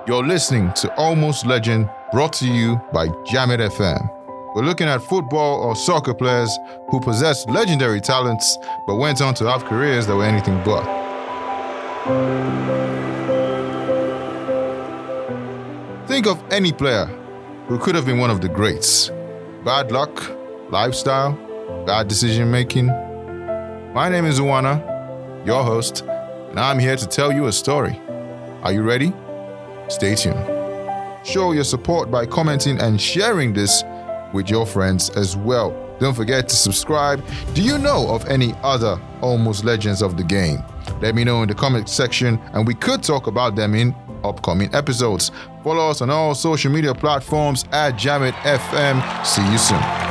You're listening to Almost Legend, brought to you by Jamit FM. We're looking at football or soccer players who possess legendary talents but went on to have careers that were anything but. Think of any player who could have been one of the greats. Bad luck, lifestyle, bad decision making. My name is Uwana, your host, and I'm here to tell you a story. Are you ready? Stay tuned. Show your support by commenting and sharing this with your friends as well. Don't forget to subscribe. Do you know of any other Almost Legends of the game? Let me know in the comment section and we could talk about them in upcoming episodes. Follow us on all social media platforms at Jamit FM. See you soon.